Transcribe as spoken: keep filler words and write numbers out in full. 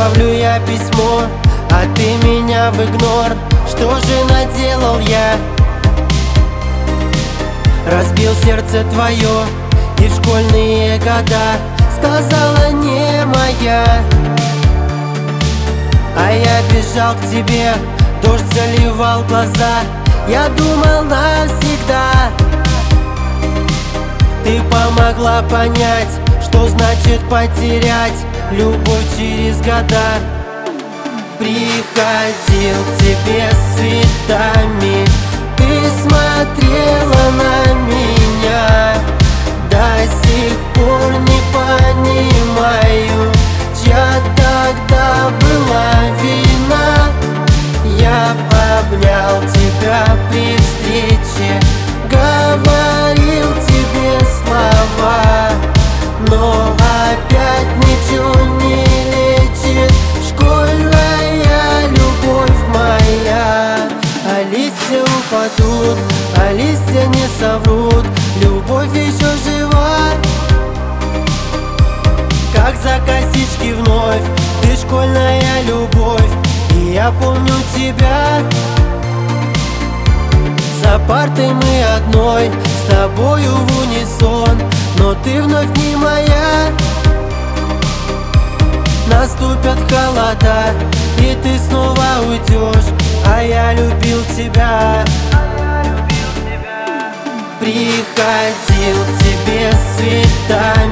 Отправлю я письмо, а ты меня в игнор. Что же наделал я? Разбил сердце твое, и в школьные года сказала не моя. А я бежал к тебе, дождь заливал глаза. Я думал навсегда. Ты помогла понять, что значит потерять любовь через года. Приходил к тебе с цветами, ты смотрела на меня. До сих пор не понимаю, чья тогда была вина. Я обнял тебя при встрече, говорил тебе слова, но опять ничего не лечит школьная любовь моя. А листья упадут, а листья не соврут, любовь еще жива. Как за косички вновь, ты школьная любовь, и я помню тебя. За партой мы одной, с тобою в унисон, но ты вновь не моя. Наступят холода, и ты снова уйдешь, а я любил тебя. Приходил к тебе с цветами,